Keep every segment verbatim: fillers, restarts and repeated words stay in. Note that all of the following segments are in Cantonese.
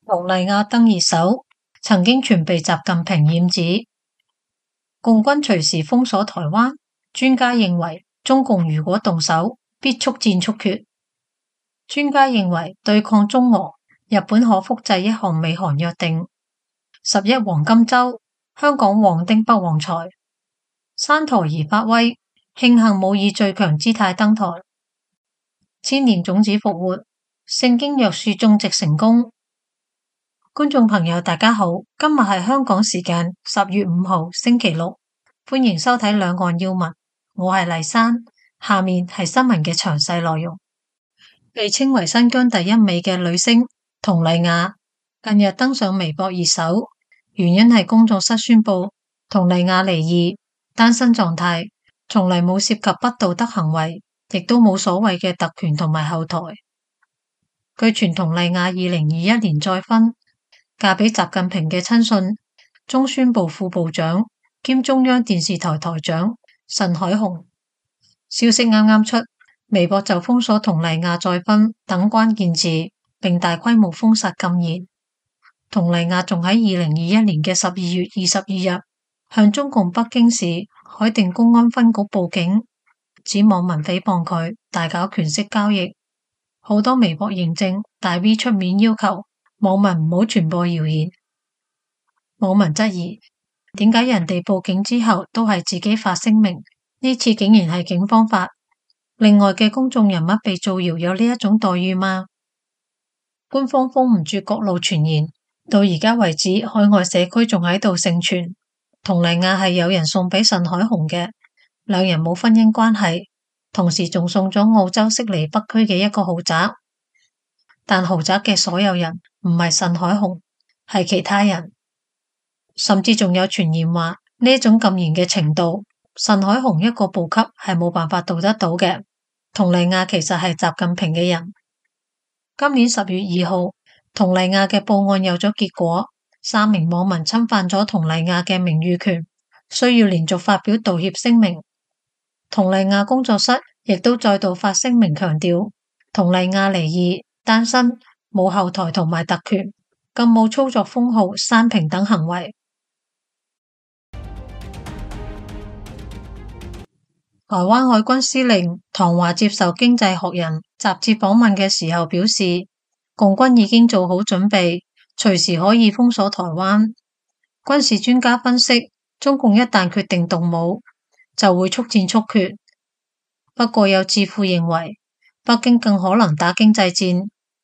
佟麗婭登熱搜，曾經傳被習近平染指。共軍隨時封鎖台灣，專家認為中共如果動手，必速戰速決。專家認為對抗中俄，日本可複製一項美韓約定。十一黃金週，香港旺丁不旺財。山陀兒發威，慶幸冇以最強姿態登台。千年種子復活，聖經約書種植成功。觀眾朋友大家好，今日係香港時間十月五號星期六，歡迎收睇兩岸要聞，我係麗珊，下面係新聞嘅詳細內容。被稱為新疆第一美嘅女星佟麗婭近日登上微博熱搜，原因係工作室宣布佟麗婭離異，單身狀態，從嚟冇涉及不道德行為，亦都冇所謂嘅特權同埋後台。據傳佟麗婭二零二一年再婚，嫁俾習近平嘅親信，中宣部副部長兼中央電視台台長慎海雄。消息啱啱出，微博就封鎖佟麗婭再婚等關鍵字，並大規模封殺禁言。佟麗婭仲喺二零二一年嘅十二月二十二日向中共北京市海淀公安分局報警，指網民誹謗佢，大搞權色交易。好多微博認證，大 V 出面要求網民唔好傳播謠言。網民質疑，點解人哋報警之後都係自己發聲明，呢次竟然係警方發？另外嘅公眾人物被造謠有呢一種待遇嗎？官方封唔住各路傳言，到而家為止，海外社區仲喺度盛傳佟麗婭係有人送俾慎海雄嘅，兩人冇婚姻關係，同時仲送咗澳洲悉尼北區嘅一個豪宅。但豪宅嘅所有人唔係慎海雄，係其他人。甚至仲有傳言話呢種禁言嘅程度，慎海雄一個部級係冇辦法做得到嘅。佟麗婭其實係習近平嘅人。今年十月二號，佟麗婭嘅報案有咗結果，三名網民侵犯咗佟麗婭嘅名譽權，需要連續發表道歉聲明。佟麗婭工作室亦都再度發聲明強調，佟麗婭離異、單身、冇後台同埋特權，更冇操作封號、刪評等行為。台灣海軍司令唐華接受《經濟學人》雜誌訪問嘅時候表示，共軍已經做好準備，隨時可以封鎖台灣。軍事專家分析，中共一旦決定動武，就會速戰速決。不過有智庫認為，北京更可能打經濟戰。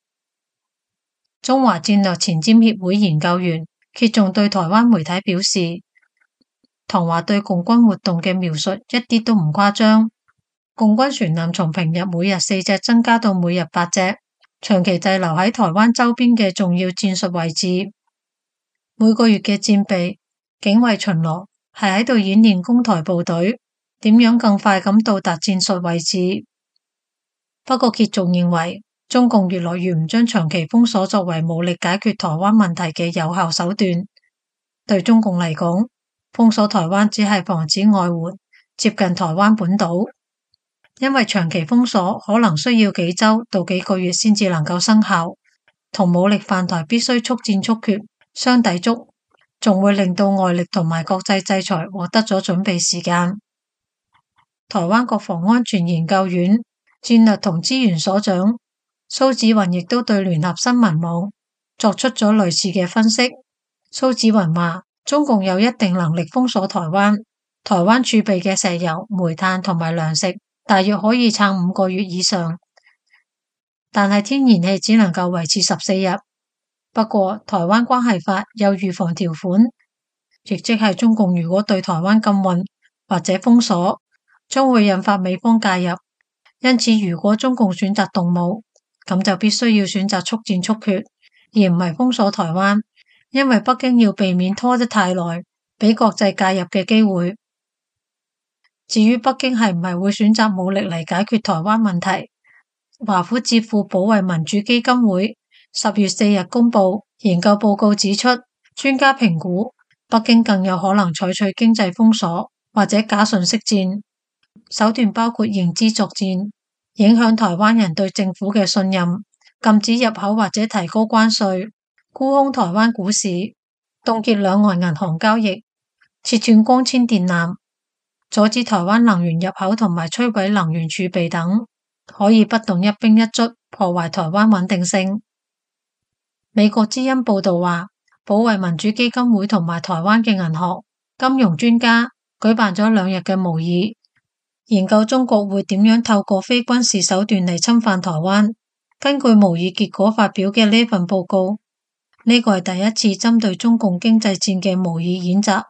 中華戰略前瞻協會研究員揭仲對台灣媒體表示，唐華對共軍活動嘅描述一啲都唔誇張。共軍船艦從平日每日四隻增加到每日八隻，長期滯留喺台灣周邊嘅重要戰術位置。每個月嘅戰備、警衛巡邏係喺度演練攻台部隊點樣更快咁到達戰術位置。不過揭仲認為，中共越來越唔將長期封鎖作為武力解決台灣問題嘅有效手段。對中共嚟講，封鎖台灣只係防止外援接近台灣本島，因為長期封鎖可能需要幾週到幾個月先至能夠生效，同武力犯台必須速戰速決相抵觸，仲會令到外力同埋國際制裁獲得咗準備時間。台灣國防安全研究院戰略同資源所長蘇紫雲亦都對聯合新聞網作出咗類似嘅分析。蘇紫雲話，中共有一定能力封鎖台灣，台灣儲備嘅石油、煤炭同埋糧食大約可以撐五個月以上，但係天然氣只能夠維持十四日。不過台灣關係法有預防條款，亦即係中共如果對台灣禁運或者封鎖，將會引發美方介入。因此如果中共選擇動武，咁就必須要選擇速戰速決，而唔係封鎖台灣，因為北京要避免拖得太耐，俾國際介入嘅機會。至於北京係唔係會選擇武力嚟解決台灣問題，華府智庫保衛民主基金會十月四日公布研究報告指出，專家評估北京更有可能採取經濟封鎖或者假信息戰，手段包括認知作戰，影響台灣人對政府嘅信任，禁止入口或者提高關稅， 沽空台灣股市，凍結兩岸銀行交易，切斷光纖電纜，阻止台灣能源入口同埋摧毀能源儲備等，可以不動一兵一卒破壞台灣穩定性。美國之音報道話，保衛民主基金會同埋台灣嘅銀行金融專家舉辦咗兩日嘅模擬，研究中國會點樣透過非軍事手段嚟侵犯台灣。根據模擬結果發表嘅呢份報告，呢個係第一次針對中共經濟戰嘅模擬演習。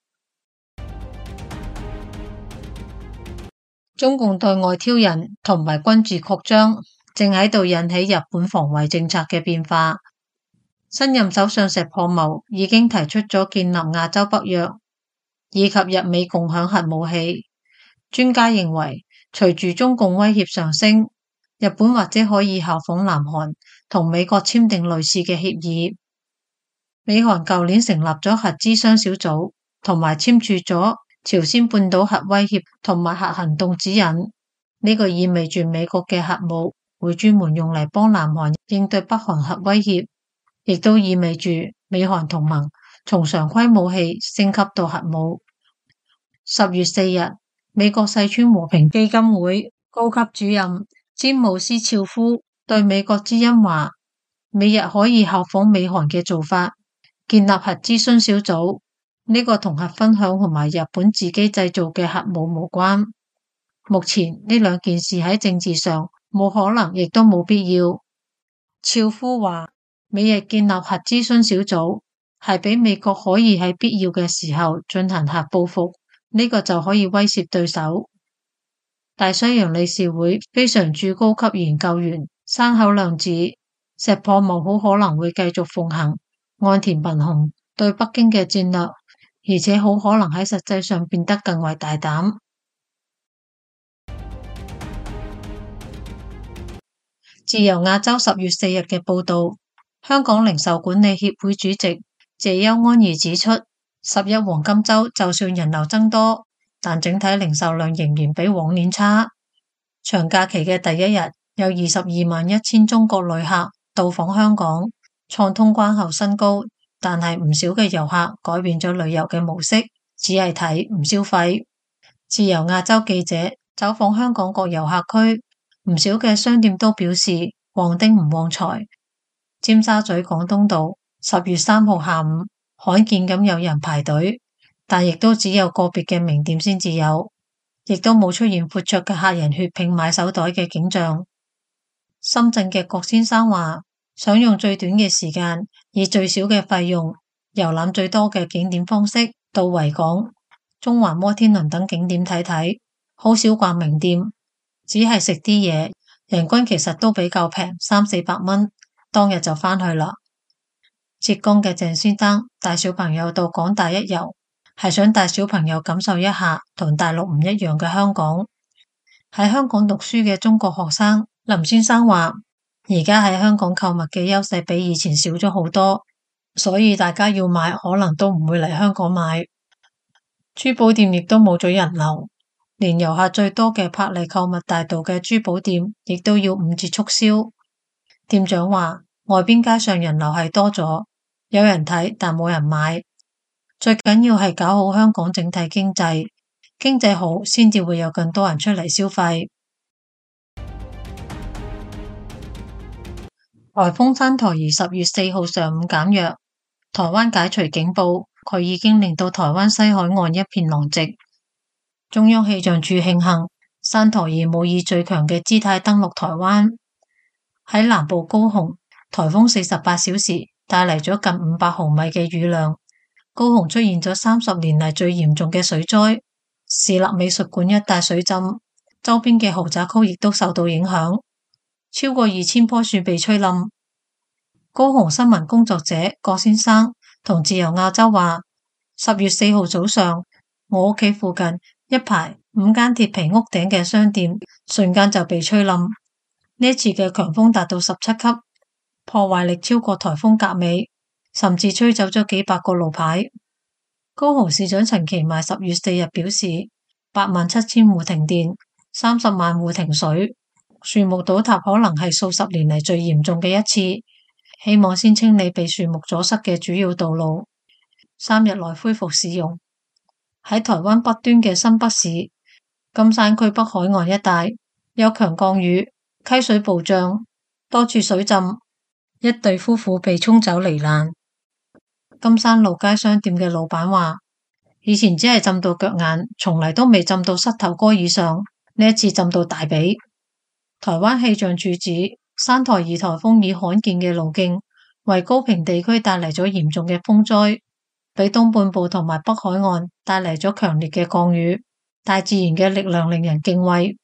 中共對外挑釁同埋軍事擴張，正喺度引起日本防衛政策嘅變化。新任首相石破茂已經提出咗建立亞洲北約，以及日美共享核武器。專家認為，隨住中共威脅上升，日本或者可以效仿南韓，同美國簽訂類似嘅協議。美韓舊年成立咗核諮商小組，同埋簽署咗朝鮮半島核威脅同埋核行動指引。呢個意味住美國嘅核武會專門用嚟幫南韓應對北韓核威脅，亦都意味住美韓同盟從常規武器升級到核武。十月四日，美國世川和平基金會高級主任詹姆斯肖夫對美國之音話，美日可以效仿美韓嘅做法，建立核諮詢小組。呢個同核分享同埋日本自己製造嘅核武無關。目前呢兩件事喺政治上冇可能，亦都冇必要。肖夫話，美日建立核諮詢小組係俾美國可以喺必要嘅時候進行核報復，呢個就可以威懾對手。大西洋理事會非常駐高級研究員山口亮指，石破茂好可能會繼續奉行岸田文雄對北京嘅戰略，而且好可能喺實際上變得更為大膽。自由亞洲十月四日嘅報道，香港零售管理協會主席謝邱安儀指出，十一黃金週就算人流增多，但整體零售量仍然比往年差。長假期嘅第一日，有二十二萬一千中國旅客到訪香港，創通關後新高。但係唔少嘅遊客改變咗旅遊嘅模式，只係睇唔消費。自由亞洲記者走訪香港各遊客區，唔少嘅商店都表示旺丁唔旺財。尖沙咀廣東道十月三號下午罕見咁有人排隊，但亦都只有個別嘅名店先至有，亦都冇出現闊綽嘅客人血拼買手袋嘅景象。深圳嘅郭先生話，想用最短嘅時間，以最少嘅費用，遊覽最多嘅景點方式到維港、中環、摩天輪等景點睇睇，好少逛名店，只係食啲嘢，人均其實都比較平，三四百蚊，當日就返去啦。浙江嘅鄭先生帶小朋友到港大一遊，係想帶小朋友感受一下同大陸唔一樣嘅香港。喺香港讀書嘅中國學生林先生話，而家喺香港購物嘅優勢比以前少咗好多，所以大家要買可能都唔會嚟香港買。珠寶店亦都冇咗人流，連遊客最多嘅柏麗購物大道嘅珠寶店亦都要五折促銷。店長話，外邊街上人流係多咗，有人睇但冇人買。最緊要係搞好香港整體經濟，經濟好先至會有更多人出嚟消費。颱風山陀兒十月四號上午減弱，台灣解除警報，佢已經令到台灣西海岸一片狼藉。中央氣象處慶幸山陀兒冇以最強嘅姿態登陸台灣。喺南部高雄，颱風四十八小時帶嚟咗近五百毫米嘅雨量，高雄出現咗三十年嚟最嚴重嘅水災，市立美術館一帶水浸，周邊嘅豪宅區亦都受到影響。超過二千棵樹被吹冧。高雄新聞工作者郭先生同自由亞洲話，十月四號早上，我屋企附近一排五間鐵皮屋頂嘅商店瞬間就被吹冧。呢次嘅強風達到十七級，破壞力超過颱風格美，甚至吹走咗幾百個路牌。高雄市長陳其邁十月四日表示，八萬七千戶停電，三十萬戶停水。樹木倒塌可能係數十年嚟最嚴重嘅一次， 希望先清理被樹木阻塞嘅主要道路，三日內恢復使用。喺台灣北端嘅新北市金山區北海岸一帶有強降雨，溪水暴漲，多處水浸，一對夫婦被沖走罹難。金山路街商店嘅老闆話，以前只係浸到腳眼，從嚟都未浸到膝頭哥以上，呢一次浸到大髀。台灣氣象處指，山台二台風以罕見嘅路徑為高屏地區帶嚟咗嚴重嘅風災，俾東半部同埋北海岸帶嚟咗強烈嘅降雨。大自然嘅力量令人敬畏。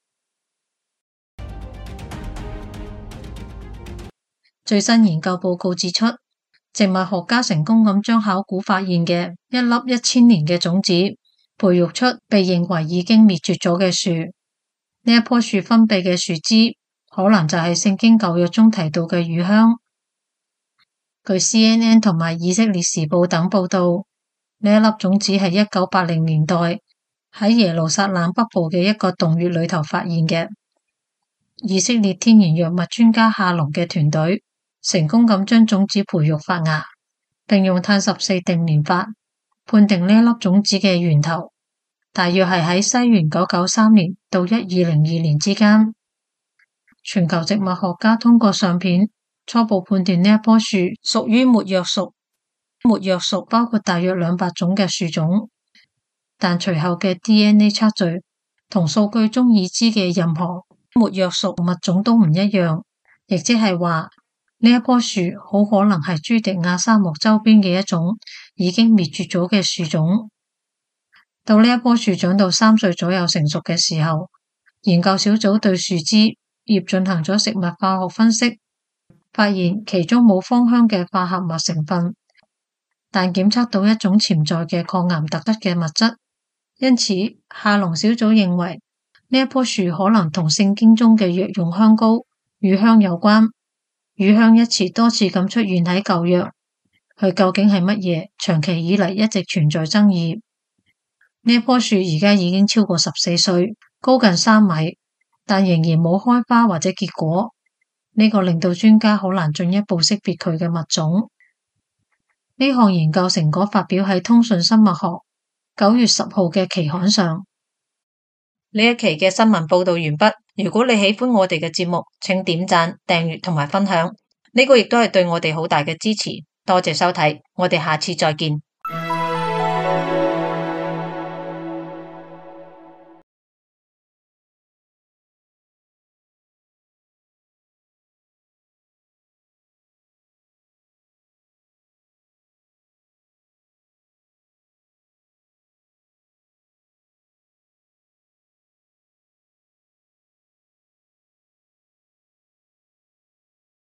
最新研究報告指出，植物學家成功咁將考古發現嘅一粒一千年嘅種子培育出被認為已經滅絕咗嘅樹。呢一棵樹分泌嘅樹枝可能就係聖經舊約中提到嘅乳香。據 C N N 同埋以色列時報等報道，呢一粒種子係一九八零年代喺耶路撒冷北部嘅一個洞穴裏頭發現嘅。以色列天然藥物專家夏隆嘅團隊成功咁將種子培育發芽，並用碳十四定年法判定呢一粒種子嘅源頭，大約係喺西元九九三年到一二零二年之間。全球植物學家通過相片初步判斷呢一棵樹屬於沒藥屬。沒藥屬包括大約兩百種嘅樹種，但隨後嘅 D N A 測序同數據中已知嘅任何沒藥屬物種都唔一樣，亦即係話呢一棵樹好可能係朱迪亞沙漠周邊嘅一種已經滅絕咗嘅樹種。到呢一棵樹長到三歲左右成熟嘅時候，研究小組對樹枝葉進行咗食物化學分析，發現其中冇芳香嘅化合物成分，但檢測到一種潛在嘅抗癌特質嘅物質。因此夏隆小組認為呢一棵樹可能同聖經中嘅藥用香膏乳香有關。乳香一詞多次咁出現喺舊約，佢究竟係乜嘢？長期以嚟一直存在爭議。呢一棵樹而家已經超過十四歲，高近三米，但仍然冇開花或者結果。呢個令到專家好難進一步識別佢嘅物種。呢項研究成果發表喺通訊生物學九月十號嘅期刊上。呢一期嘅新聞報道完畢。如果你喜歡我哋嘅節目，請點讚、訂閱同埋分享。呢個亦都係對我哋好大嘅支持。多謝收睇，我哋下次再見。